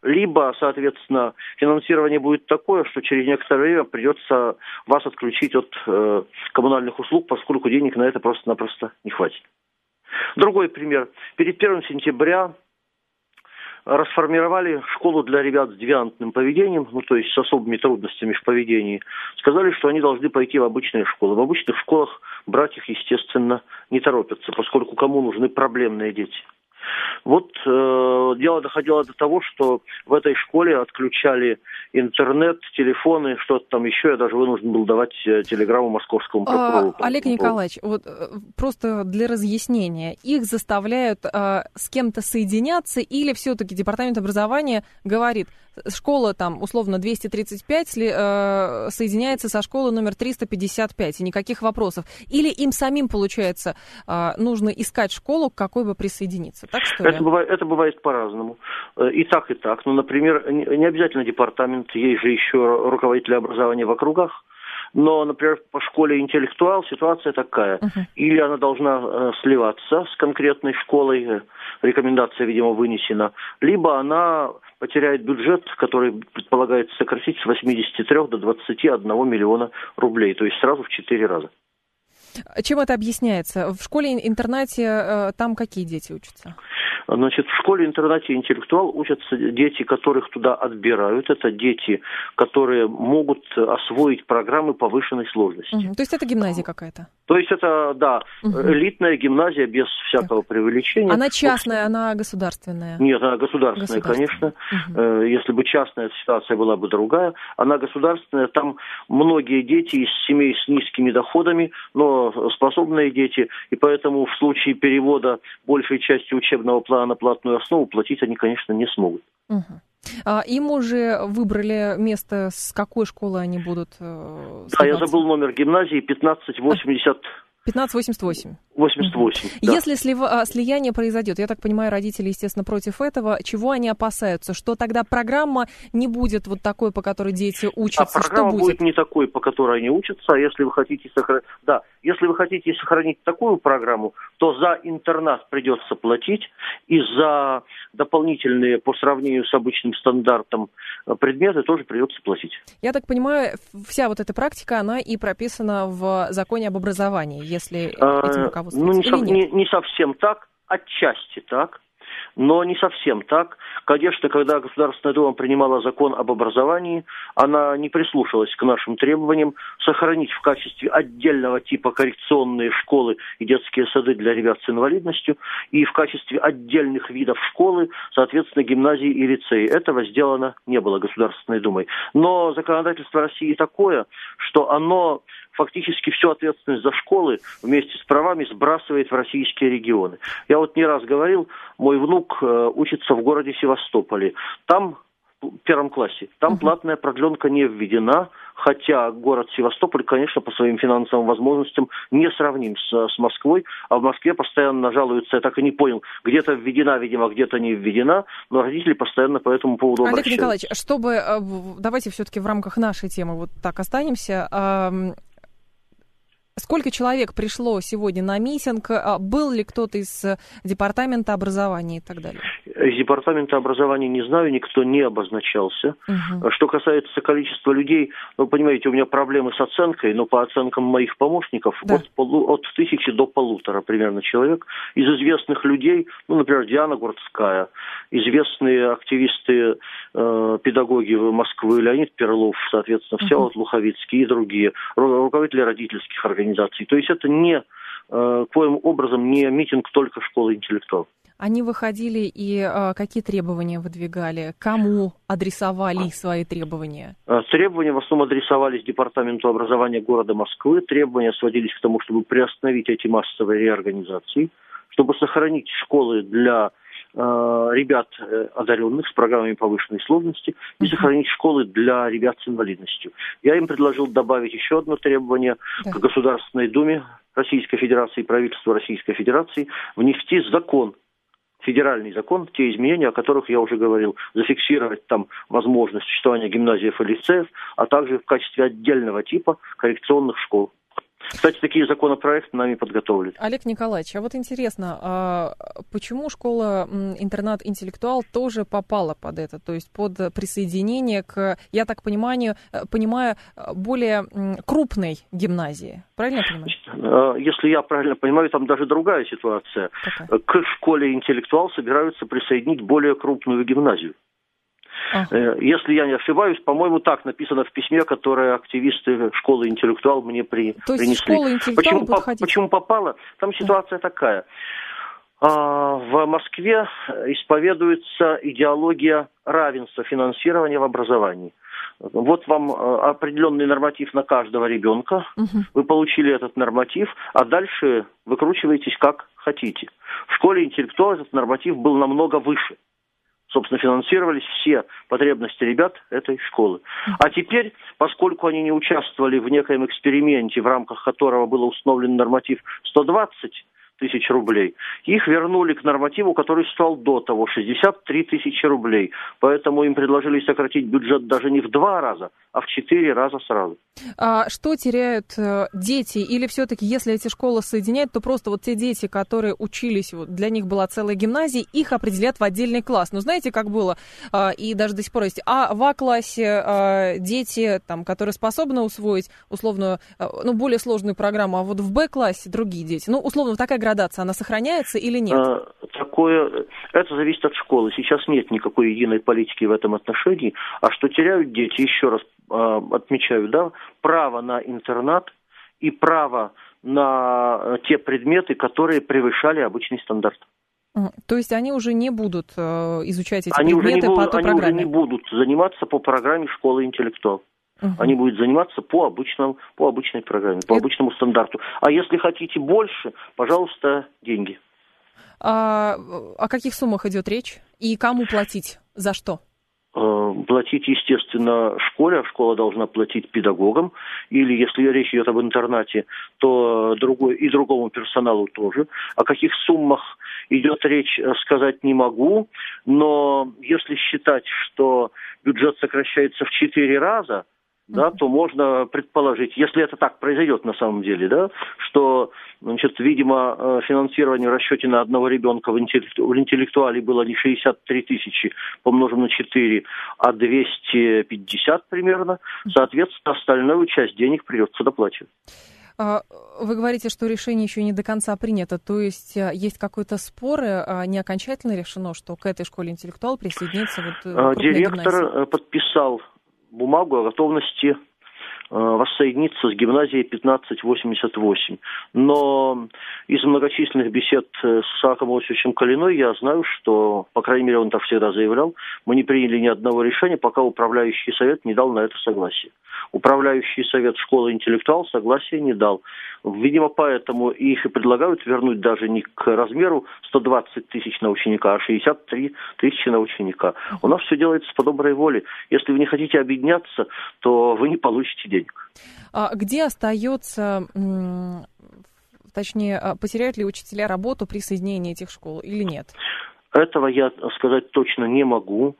либо, соответственно, финансирование будет такое, что через некоторое время придется вас отключить от коммунальных услуг, поскольку денег на это просто-напросто не хватит. Другой пример. Перед 1 сентября расформировали школу для ребят с девиантным поведением, то есть с особыми трудностями в поведении. Сказали, что они должны пойти в обычные школы. В обычных школах брать их, естественно, не торопятся, поскольку кому нужны проблемные дети. Вот дело доходило до того, что в этой школе отключали интернет, телефоны, что-то там еще. Я даже вынужден был давать телеграмму московскому прокурору. Олег Николаевич, вот просто для разъяснения, их заставляют с кем-то соединяться или все-таки департамент образования говорит, школа там условно 235 соединяется со школой номер 355 и никаких вопросов? Или им самим, получается, нужно искать школу, к какой бы присоединиться? Так, что ли? Это бывает по-разному. И так, и так. Например, не обязательно департамент, есть же еще руководители образования в округах. Но, например, по школе «Интеллектуал» ситуация такая. Или она должна сливаться с конкретной школой, рекомендация, видимо, вынесена, либо она потеряет бюджет, который предполагается сократить с 83 до 21 миллиона рублей, то есть сразу в 4 раза. Чем это объясняется? В школе-интернате там какие дети учатся? Значит, в школе-интернате «Интеллектуал» учатся дети, которых туда отбирают. Это дети, которые могут освоить программы повышенной сложности. То есть это гимназия какая-то? То есть это, да, элитная гимназия без всякого преувеличения. Она частная, она государственная? Нет, она государственная, конечно. Если бы частная, ситуация была бы другая. Она государственная. Там многие дети из семей с низкими доходами, но способные дети. И поэтому в случае перевода большей части учебного плана на платную основу платить они, конечно, не смогут. Им уже выбрали место, с какой школы они будут сливаться? Да, я забыл номер гимназии, 1580... 1588. 88, да. Если слияние произойдет, я так понимаю, родители, естественно, против этого. Чего они опасаются? Что тогда программа не будет вот такой, по которой дети учатся? Программа будет не такой, по которой они учатся. А если вы хотите сохранить такую программу, то за интернат придется платить, и за дополнительные по сравнению с обычным стандартом предметы тоже придется платить. Я так понимаю, вся вот эта практика, она и прописана в законе об образовании, если этим руководствуется. Не совсем так, отчасти так, но не совсем так. Конечно, когда Государственная Дума принимала закон об образовании, она не прислушалась к нашим требованиям сохранить в качестве отдельного типа коррекционные школы и детские сады для ребят с инвалидностью, и в качестве отдельных видов школы, соответственно, гимназии и лицеи. Этого сделано не было Государственной Думой. Но законодательство России такое, что оно фактически всю ответственность за школы вместе с правами сбрасывает в российские регионы. Я вот не раз говорил, мой внук учится в городе Севастополе. Там, в 1 классе, там платная продленка не введена, хотя город Севастополь, конечно, по своим финансовым возможностям не сравним с Москвой, а в Москве постоянно жалуются, я так и не понял, где-то введена, видимо, где-то не введена, но родители постоянно по этому поводу обращаются. Олег Николаевич, давайте все-таки в рамках нашей темы вот так останемся. Сколько человек пришло сегодня на митинг? Был ли кто-то из департамента образования и так далее? Из департамента образования не знаю, никто не обозначался. Что касается количества людей, понимаете, у меня проблемы с оценкой, но по оценкам моих помощников от 1000 до 1500 примерно человек. Из известных людей, например, Диана Гурцкая, известные активисты, педагоги Москвы, Леонид Перлов, соответственно, Всеволод Луховицкий и другие, руководители родительских организаций. То есть это коим образом не митинг только школы «Интеллектуал». Они выходили и какие требования выдвигали? Кому адресовали свои требования? Требования в основном адресовались Департаменту образования города Москвы. Требования сводились к тому, чтобы приостановить эти массовые реорганизации, чтобы сохранить школы для ребят одаренных с программами повышенной сложности и сохранить школы для ребят с инвалидностью. Я им предложил добавить еще одно требование к Государственной Думе Российской Федерации и правительству Российской Федерации внести закон, федеральный закон, те изменения, о которых я уже говорил, зафиксировать там возможность существования гимназиев и лицеев, а также в качестве отдельного типа коррекционных школ. Кстати, такие законопроекты нами подготовлены. Олег Николаевич, а вот интересно, почему школа-интернат «Интеллектуал» тоже попала под это, то есть под присоединение к, я так понимаю, более крупной гимназии, правильно я понимаю? Если я правильно понимаю, там даже другая ситуация. Какая? К школе «Интеллектуал» собираются присоединить более крупную гимназию. Если я не ошибаюсь, по-моему, так написано в письме, которое активисты школы «Интеллектуал» мне принесли. То есть школа «Интеллектуал» будет ходить? Почему попало? Там ситуация такая. В Москве исповедуется идеология равенства финансирования в образовании. Вот вам определенный норматив на каждого ребенка. Вы получили этот норматив, а дальше выкручиваетесь как хотите. В школе «Интеллектуал» этот норматив был намного выше. Собственно, финансировались все потребности ребят этой школы. А теперь, поскольку они не участвовали в некоем эксперименте, в рамках которого был установлен норматив 120 тысяч рублей, их вернули к нормативу, который стал до того, 63 тысячи рублей. Поэтому им предложили сократить бюджет даже не в 2 раза, а в 4 раза сразу. А что теряют дети? Или все-таки, если эти школы соединяют, то просто вот те дети, которые учились, вот для них была целая гимназия, их определят в отдельный класс. Ну, знаете, как было, и даже до сих пор есть, в А-классе дети, там, которые способны усвоить условную, более сложную программу, а вот в Б-классе другие дети. Ну, условно, такая градация, она сохраняется или нет? Это зависит от школы. Сейчас нет никакой единой политики в этом отношении. А что теряют дети, еще раз отмечаю, да, право на интернат и право на те предметы, которые превышали обычный стандарт. То есть они уже не будут изучать эти предметы по той программе? Они уже не будут заниматься по программе школы «Интеллектуал». Они будут заниматься по обычной программе, по обычному стандарту. А если хотите больше, пожалуйста, деньги. О каких суммах идет речь? И кому платить? За что? Платить, естественно, школе, а школа должна платить педагогам, или, если речь идет об интернате, то другому персоналу тоже. О каких суммах идет речь, сказать не могу, но если считать, что бюджет сокращается в 4 раза, да, то можно предположить, если это так произойдет на самом деле, да, что, видимо, финансирование в расчете на одного ребенка в интеллектуале было не 63 тысячи помножим на 4, а 250 примерно, соответственно, остальную часть денег придется доплачивать. Вы говорите, что решение еще не до конца принято, то есть есть какой-то спор, не окончательно решено, что к этой школе «Интеллектуал» присоединится директор подписал бумагу о готовности воссоединиться с гимназией 1588. Но из многочисленных бесед с Исааком Иосифовичем Калиной я знаю, что, по крайней мере, он так всегда заявлял, мы не приняли ни одного решения, пока управляющий совет не дал на это согласие. Управляющий совет школы «Интеллектуал» согласия не дал. Видимо, поэтому их и предлагают вернуть даже не к размеру 120 тысяч на ученика, а 63 тысячи на ученика. У нас все делается по доброй воле. Если вы не хотите объединяться, то вы не получите денег. А где остается, точнее, потеряют ли учителя работу при соединении этих школ или нет? Этого я сказать точно не могу.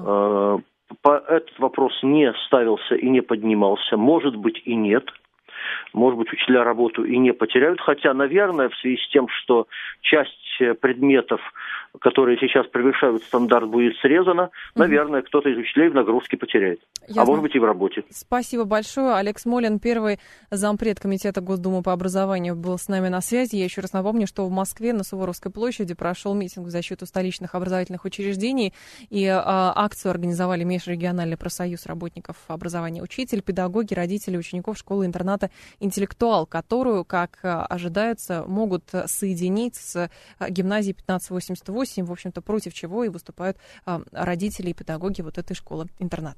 Этот вопрос не ставился и не поднимался. Может быть и нет. Может быть, учителя работу и не потеряют. Хотя, наверное, в связи с тем, что часть предметов, которые сейчас превышают стандарт, будет срезана, наверное, кто-то из учителей в нагрузке потеряет. Может быть, и в работе. Спасибо большое. Олег Смолин, первый зампред Комитета Госдумы по образованию, был с нами на связи. Я еще раз напомню, что в Москве на Суворовской площади прошел митинг в защиту столичных образовательных учреждений. И акцию организовали Межрегиональный профсоюз работников образования «Учитель», педагоги, родители учеников школы-интерната «Интеллектуал», которую, как ожидается, могут соединить с гимназией 1588, в общем-то, против чего и выступают родители и педагоги вот этой школы-интернат.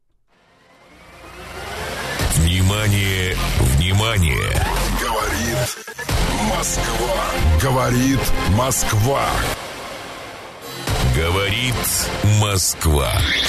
Внимание, внимание! Говорит Москва. Говорит Москва. Говорит Москва.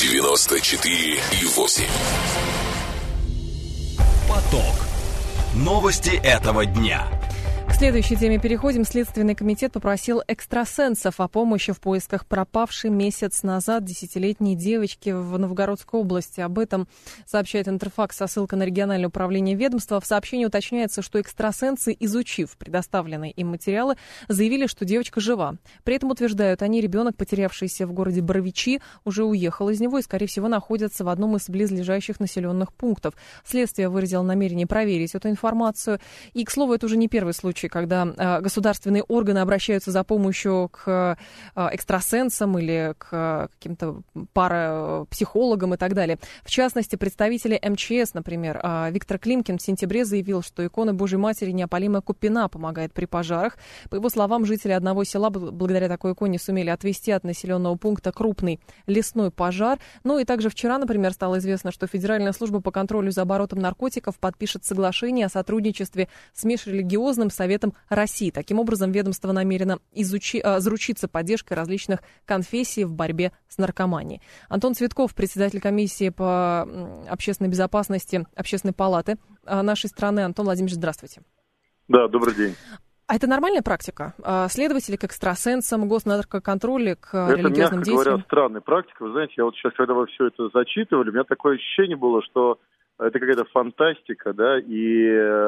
94,8. Поток. Новости этого дня. К следующей теме переходим. Следственный комитет попросил экстрасенсов о помощи в поисках пропавшей месяц назад 10-летней девочки в Новгородской области. Об этом сообщает Интерфакс со ссылкой на региональное управление ведомства. В сообщении уточняется, что экстрасенсы, изучив предоставленные им материалы, заявили, что девочка жива. При этом утверждают они, ребенок, потерявшийся в городе Боровичи, уже уехал из него и, скорее всего, находится в одном из близлежащих населенных пунктов. Следствие выразило намерение проверить эту информацию. И, к слову, это уже не первый случай, когда государственные органы обращаются за помощью к экстрасенсам или к каким-то парапсихологам и так далее. В частности, представители МЧС, например, Виктор Климкин в сентябре заявил, что икона Божьей Матери Неопалимая Купина помогает при пожарах. По его словам, жители одного села благодаря такой иконе сумели отвести от населенного пункта крупный лесной пожар. Ну и также вчера, например, стало известно, что Федеральная служба по контролю за оборотом наркотиков подпишет соглашение о сотрудничестве с Межрелигиозным советом России. Таким образом, ведомство намерено заручиться поддержкой различных конфессий в борьбе с наркоманией. Антон Цветков, председатель комиссии по общественной безопасности Общественной палаты нашей страны. Антон Владимирович, здравствуйте. Да, добрый день. А это нормальная практика? Следователи к экстрасенсам, госнаркоконтроле, к религиозным деятелям? Это, мягко говоря, странная практика. Вы знаете, я вот сейчас, когда вы все это зачитывали, у меня такое ощущение было, что это какая-то фантастика, да, и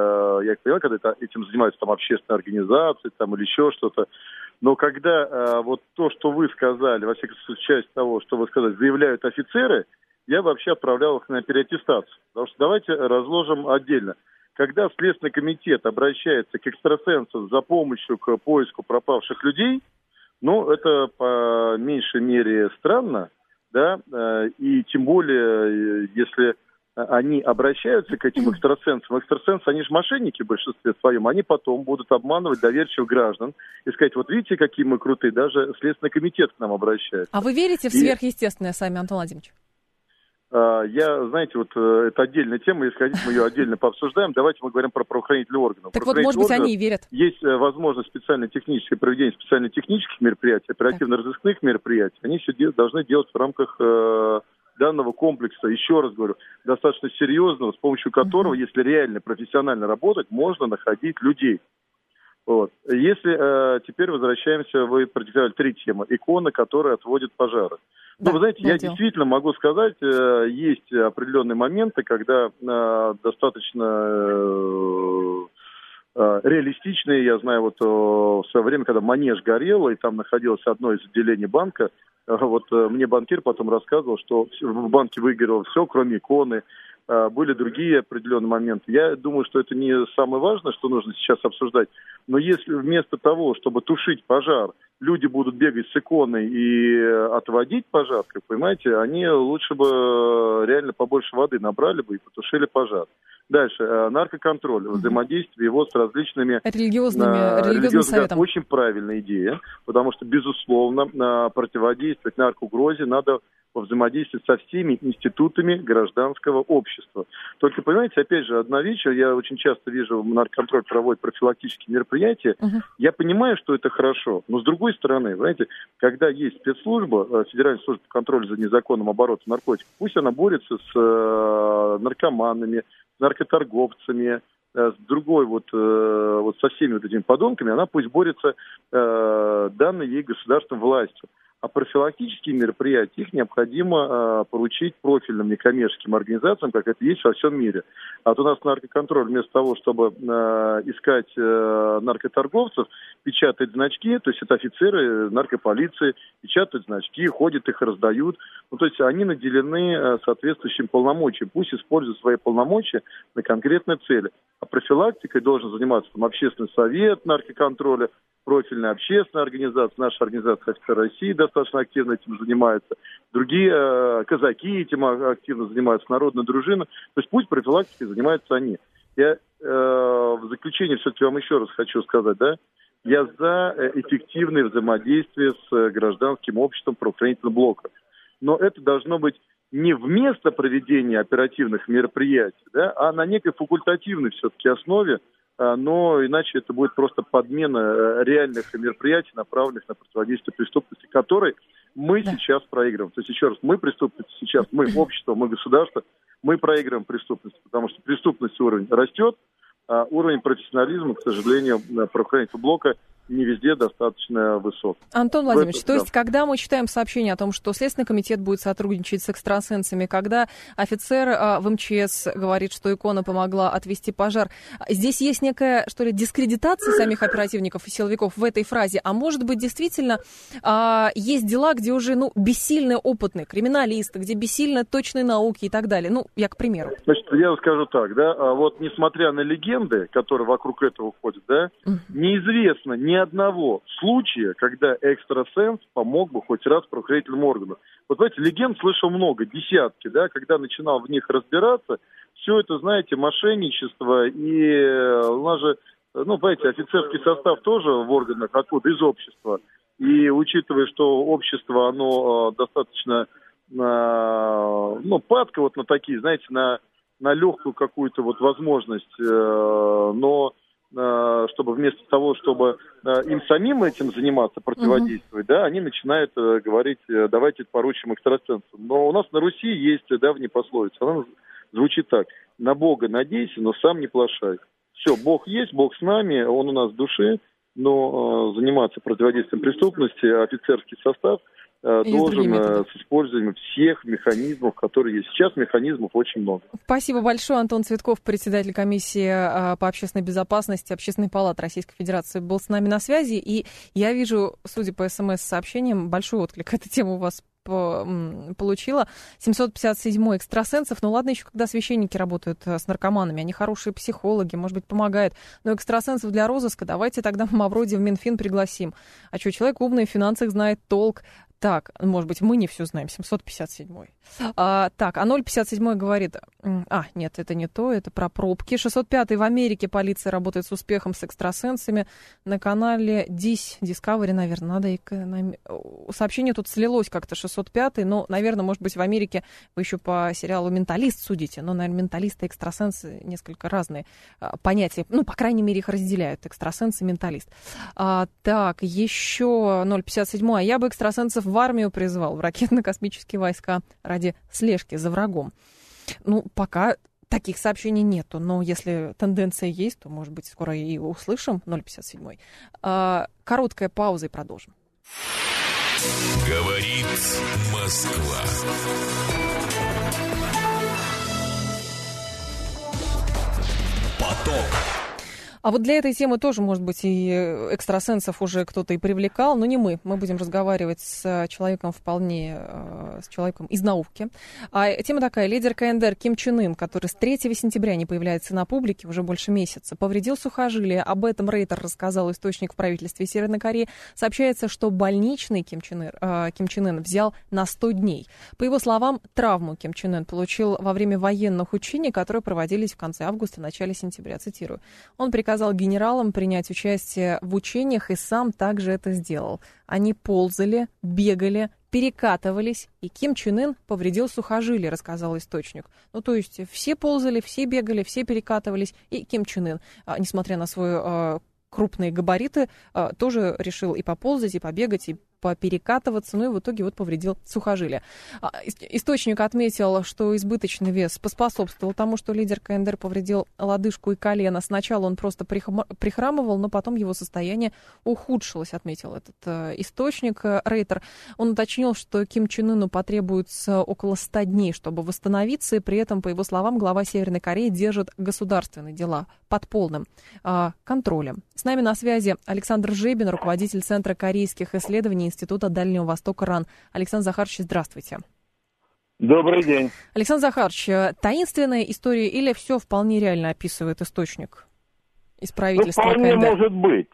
я понимаю, когда этим занимаются там общественные организации, там или еще что-то, но когда вот то, что вы сказали, во всяком случае, часть того, что вы сказали, заявляют офицеры, я вообще отправлял их на переаттестацию. Потому что давайте разложим отдельно. Когда Следственный комитет обращается к экстрасенсам за помощью к поиску пропавших людей, ну, это по меньшей мере странно, да, и тем более, если они обращаются к этим экстрасенсам. Экстрасенсы, они же мошенники в большинстве своем. Они потом будут обманывать доверчивых граждан и сказать, вот видите, какие мы крутые, даже Следственный комитет к нам обращается. А вы верите в сверхъестественное сами, Антон Владимирович? Я, знаете, вот это отдельная тема, если хотите, мы ее отдельно пообсуждаем. Давайте мы говорим про правоохранительные органы. Так вот, может быть, они и верят. Есть возможность специально-техническое проведение специально-технических мероприятий, оперативно-розыскных мероприятий. Они все должны делать в рамках данного комплекса, еще раз говорю, достаточно серьезного, с помощью которого, если реально профессионально работать, можно находить людей. Вот. Если теперь возвращаемся, вы продиктовали 3 темы. Икона, которая отводит пожары. Да, вы знаете, я действительно могу сказать, есть определенные моменты, когда достаточно реалистичные, я знаю, вот в свое время, когда Манеж горел, и там находилось одно из отделений банка, вот мне банкир потом рассказывал, что в банке выгорело все, кроме иконы. Были другие определенные моменты. Я думаю, что это не самое важное, что нужно сейчас обсуждать. Но если вместо того, чтобы тушить пожар, люди будут бегать с иконой и отводить пожар, как понимаете, они лучше бы реально побольше воды набрали бы и потушили пожар. Дальше. Наркоконтроль, взаимодействие его с различными религиозным советом. Очень правильная идея, потому что, безусловно, противодействовать наркоугрозе надо во взаимодействии со всеми институтами гражданского общества. Только, понимаете, опять же, одна вещь, я очень часто вижу, наркоконтроль проводит профилактические мероприятия, я понимаю, что это хорошо, но с другой стороны, знаете, когда есть спецслужба, Федеральная служба по контролю за незаконным оборотом наркотиков, пусть она борется с наркоманами, с наркоторговцами, с другой вот со всеми вот этими подонками, она пусть борется данной ей государством властью. А профилактические мероприятия, их необходимо поручить профильным некоммерческим организациям, как это есть во всем мире. А вот у нас наркоконтроль вместо того, чтобы искать наркоторговцев, печатает значки, то есть это офицеры наркополиции, печатают значки, ходят, их раздают. Ну, то есть они наделены соответствующим полномочием. Пусть используют свои полномочия на конкретные цели. А профилактикой должен заниматься там общественный совет наркоконтроля, профильная общественная организация, наша организация «Офицеры России» достаточно активно этим занимается, другие казаки этим активно занимаются, народная дружина. То есть пусть профилактикой занимаются они. Я в заключение все-таки вам еще раз хочу сказать, да, я за эффективное взаимодействие с гражданским обществом правоохранительного блока. Но это должно быть не вместо проведения оперативных мероприятий, да, а на некой факультативной все-таки основе, но иначе это будет просто подмена реальных мероприятий, направленных на противодействие преступности, которой мы сейчас проигрываем. То есть, еще раз, мы преступность сейчас, мы общество, мы государство, мы проигрываем преступность, потому что преступность уровень растет, уровень профессионализма, к сожалению, правоохранительного блока не везде достаточно высок. Антон Владимирович, то есть, когда мы читаем сообщение о том, что Следственный комитет будет сотрудничать с экстрасенсами, когда офицер в МЧС говорит, что икона помогла отвести пожар, здесь есть некая, что ли, дискредитация самих оперативников и силовиков в этой фразе, а может быть, действительно, есть дела, где уже, бессильные опытные криминалисты, где бессильно точные науки и так далее. Я к примеру. Значит, я скажу так, вот несмотря на легенды, которые вокруг этого ходят, неизвестно ни одного случая, когда экстрасенс помог бы хоть раз правоохранительным органам. Вот, знаете, легенд слышал много, десятки, когда начинал в них разбираться, все это, знаете, мошенничество, и у нас же, знаете, офицерский состав тоже в органах, откуда? Из общества. И учитывая, что общество, оно достаточно, падко вот на такие, знаете, на легкую какую-то вот возможность, но чтобы вместо того, чтобы им самим этим заниматься, противодействовать, они начинают говорить, давайте поручим экстрасенсам. Но у нас на Руси есть давняя пословица, она звучит так: на Бога надейся, но сам не плашай. Все, Бог есть, Бог с нами, Он у нас в душе, но заниматься противодействием преступности офицерский состав должен с использованием всех механизмов, которые есть. Сейчас механизмов очень много. Спасибо большое. Антон Цветков, председатель комиссии по общественной безопасности Общественной палаты Российской Федерации, был с нами на связи. И я вижу, судя по СМС-сообщениям, большой отклик. Эта тема у вас получила. 757 экстрасенсов. Ладно еще, когда священники работают с наркоманами. Они хорошие психологи, может быть, помогают. Но экстрасенсов для розыска давайте тогда Мавроди в Минфин пригласим. А что, человек умный, в финансах знает толк. Так, может быть, мы не все знаем. 757-й. 057-й говорит... нет, это не то, это про пробки. 605-й в Америке полиция работает с успехом с экстрасенсами. На канале Discovery, наверное, надо... Сообщение тут слилось как-то, 605-й, но, наверное, может быть, в Америке вы еще по сериалу «Менталист» судите, но, наверное, менталисты и экстрасенсы несколько разные понятия. По крайней мере, их разделяют. Экстрасенс и менталист. Так, еще 057-й. А я бы экстрасенсов в армию призвал, в ракетно-космические войска ради слежки за врагом. Пока таких сообщений нету, но если тенденция есть, то, может быть, скоро и услышим 057-й. Короткая пауза и продолжим. Говорит Москва. Поток. А вот для этой темы тоже, может быть, и экстрасенсов уже кто-то и привлекал, но не мы. Мы будем разговаривать с человеком с человеком из науки. Тема такая: лидер КНДР Ким Чен Ын, который с 3 сентября не появляется на публике уже больше месяца, повредил сухожилие. Об этом Рейтер рассказал источник в правительстве Северной Кореи. Сообщается, что больничный Ким Чен Ын взял на 100 дней. По его словам, травму Ким Чен Ын получил во время военных учений, которые проводились в конце августа, начале сентября. Цитирую. Он приказал генералам принять участие в учениях и сам также это сделал. Они ползали, бегали, перекатывались, и Ким Чен Ын повредил сухожилие, рассказал источник. То есть все ползали, все бегали, все перекатывались, и Ким Чен Ын, несмотря на свои крупные габариты, тоже решил и поползать, и побегать, и поперекатываться, и в итоге повредил сухожилие. Источник отметил, что избыточный вес поспособствовал тому, что лидер КНДР повредил лодыжку и колено. Сначала он просто прихрамывал, но потом его состояние ухудшилось, отметил этот источник Рейтер. Он уточнил, что Ким Чен Ыну потребуется около 100 дней, чтобы восстановиться, и при этом, по его словам, глава Северной Кореи держит государственные дела под полным контролем. С нами на связи Александр Жебин, руководитель Центра корейских исследований Института Дальнего Востока РАН. Александр Захарович, здравствуйте. Добрый день. Александр Захарович, таинственная история или все вполне реально описывает источник из правительства вполне КНДР? Может быть.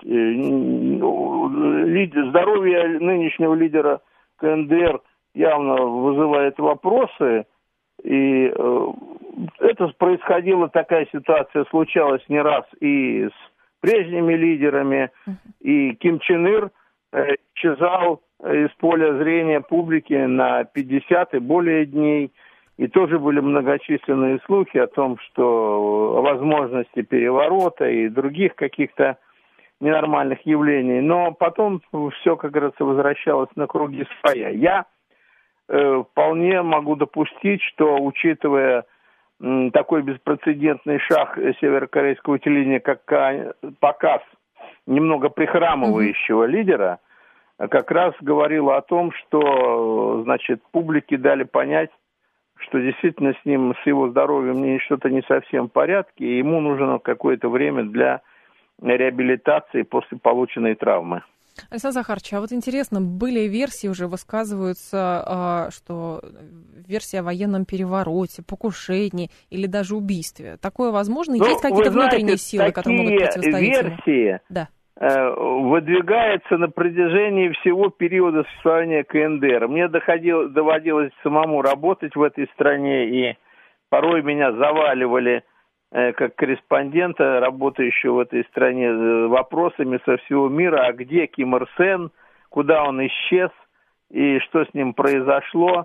Здоровье нынешнего лидера КНДР явно вызывает вопросы. И это происходило, такая ситуация случалась не раз и с прежними лидерами, и Ким Чен Ир исчезал из поля зрения публики на 50 и более дней. И тоже были многочисленные слухи о том, что о возможности переворота и других каких-то ненормальных явлений. Но потом все, как говорится, возвращалось на круги своя. Я вполне могу допустить, что, учитывая такой беспрецедентный шаг северокорейского телевидения, как показ немного прихрамывающего лидера, как раз говорила о том, что, значит, публике дали понять, что действительно с ним, с его здоровьем что-то не совсем в порядке, и ему нужно какое-то время для реабилитации после полученной травмы. Александр Захарович, а вот интересно, были версии уже высказываются, что версия о военном перевороте, покушении или даже убийстве. Такое возможно? Есть какие-то внутренние силы, которые могут противостоять ему? Версии выдвигаются на протяжении всего периода существования КНДР. Мне доводилось самому работать в этой стране, и порой меня заваливали как корреспондента, работающего в этой стране, вопросами со всего мира, а где Ким Ир Сен, куда он исчез, и что с ним произошло.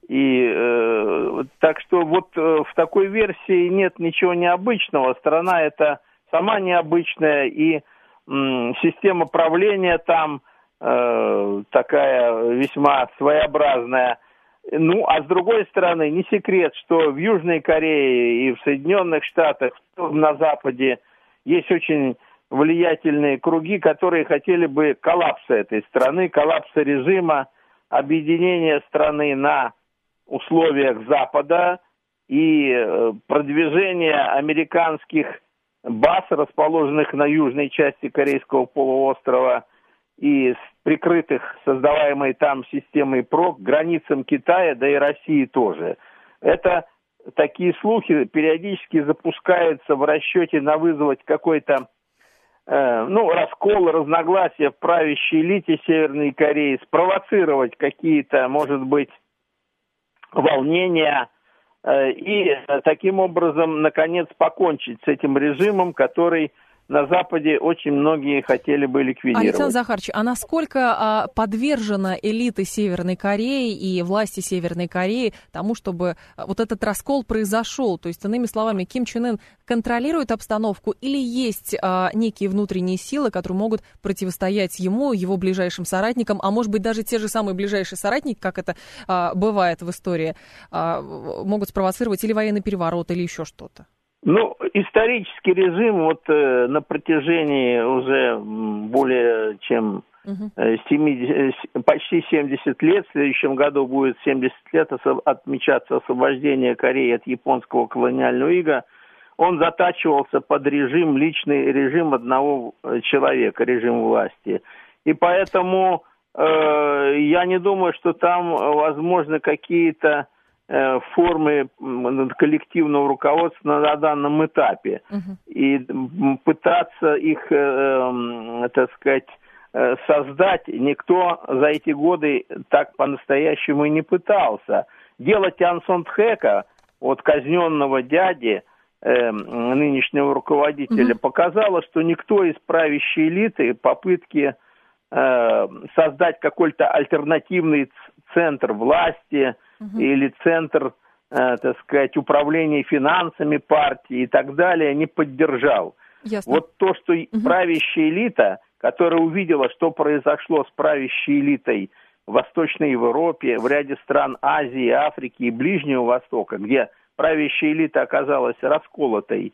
И так что вот в такой версии нет ничего необычного. Страна эта сама необычная, и система правления там такая весьма своеобразная. Ну, а с другой стороны, не секрет, что в Южной Корее и в Соединенных Штатах, на Западе, есть очень влиятельные круги, которые хотели бы коллапса этой страны, коллапса режима, объединения страны на условиях Запада и продвижения американских баз, расположенных на южной части Корейского полуострова, и прикрытых создаваемой там системой ПРО к границам Китая, да и России тоже. Это такие слухи периодически запускаются в расчете на вызвать какой-то раскол, разногласия в правящей элите Северной Кореи, спровоцировать какие-то, может быть, волнения и таким образом, наконец, покончить с этим режимом, который на Западе очень многие хотели бы ликвидировать. Александр Захарович, а насколько подвержена элита Северной Кореи и власти Северной Кореи тому, чтобы вот этот раскол произошел? То есть, иными словами, Ким Чен Ын контролирует обстановку или есть некие внутренние силы, которые могут противостоять ему, его ближайшим соратникам, а может быть даже те же самые ближайшие соратники, как это бывает в истории, могут спровоцировать или военный переворот, или еще что-то? Ну, исторический режим вот на протяжении уже более чем почти 70 лет, в следующем году будет 70 лет отмечаться освобождение Кореи от японского колониального ига, он затачивался под режим, личный режим одного человека, режим власти. И поэтому я не думаю, что там возможны какие-то формы коллективного руководства на данном этапе. И пытаться их, так сказать, создать никто за эти годы так по-настоящему и не пытался. Дело Тян Сон Тхэка, вот казненного дяди, нынешнего руководителя, показало, что никто из правящей элиты попытки создать какой-то альтернативный центр власти или центр, так сказать, управления финансами партии и так далее, не поддержал. Ясно. Вот то, что правящая элита, которая увидела, что произошло с правящей элитой в Восточной Европе, в ряде стран Азии, Африки и Ближнего Востока, где правящая элита оказалась расколотой,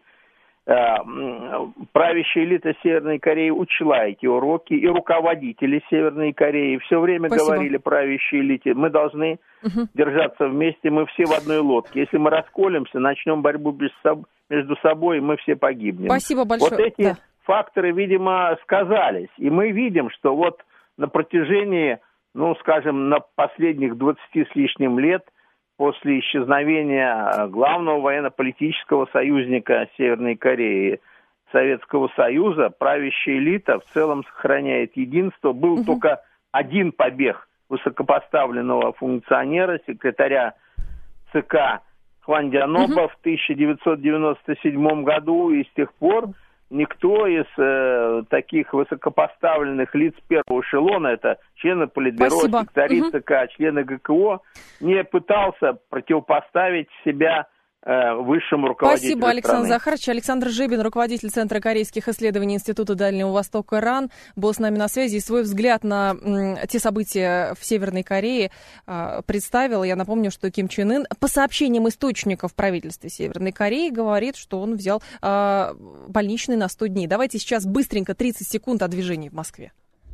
правящая элита Северной Кореи учла эти уроки, и руководители Северной Кореи все время говорили правящей элите: мы должны держаться вместе, мы все в одной лодке. Если мы расколемся, начнем борьбу между собой, мы все погибнем. Спасибо большое. Вот эти факторы, видимо, сказались. И мы видим, что вот на протяжении, скажем, на последних 20 с лишним лет, после исчезновения главного военно-политического союзника Северной Кореи, Советского Союза, правящая элита в целом сохраняет единство. Был только один побег высокопоставленного функционера, секретаря ЦК Хван Дяноба в 1997 году, и с тех пор никто из таких высокопоставленных лиц первого эшелона, это члены Политбюро, секретари ЦК, члены ГКО, не пытался противопоставить себя высшему руководителю Спасибо, Александр страны. Захарович. Александр Жебин, руководитель Центра корейских исследований Института Дальнего Востока РАН, был с нами на связи и свой взгляд на те события в Северной Корее представил. Я напомню, что Ким Чен Ын, по сообщениям источников в правительстве Северной Кореи, говорит, что он взял больничный на 100 дней. Давайте сейчас быстренько 30 секунд о движении в Москве.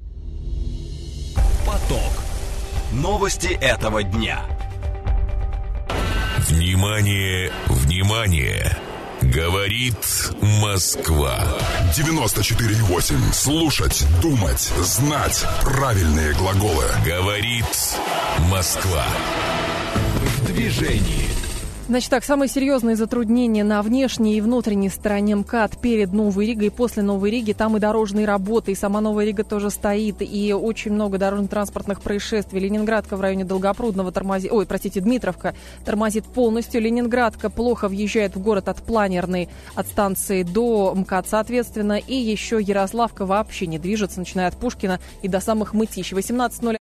Поток. Новости этого дня. Внимание, внимание! Говорит Москва. 94,8. Слушать, думать, знать правильные глаголы. Говорит Москва. В движении. Значит так, самые серьезные затруднения на внешней и внутренней стороне МКАД перед Новой Ригой и после Новой Риги. Там и дорожные работы, и сама Новая Рига тоже стоит, и очень много дорожно-транспортных происшествий. Ленинградка в районе Долгопрудного тормозит, Дмитровка тормозит полностью. Ленинградка плохо въезжает в город от Планерной, от станции до МКАД, соответственно. И еще Ярославка вообще не движется, начиная от Пушкина и до самых Мытищ. 18:00.